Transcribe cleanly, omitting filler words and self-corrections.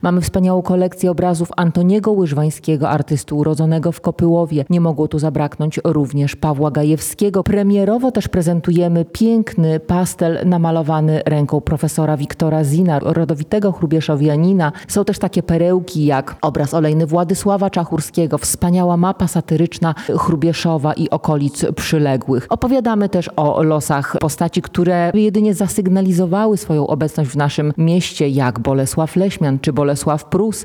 Mamy wspaniałą kolekcję obrazów Antoniego Łyżwańskiego, artysty urodzonego w Kopyłowie. Nie mogło tu zabraknąć również Pawła Gajewskiego. Premierowo też prezentujemy piękny pastel namalowany ręką profesora Wiktora Zina, rodowitego hrubieszowianina. Są też takie perełki jak obraz olejny Władysława Czachurskiego, wspaniała mapa satyryczna Hrubieszowa i okolic przyległych. Opowiadamy też o losach postaci, które jedynie zasygnalizowały swoją obecność w naszym mieście, jak Bolesław Leśmian czy Bolesław Prus.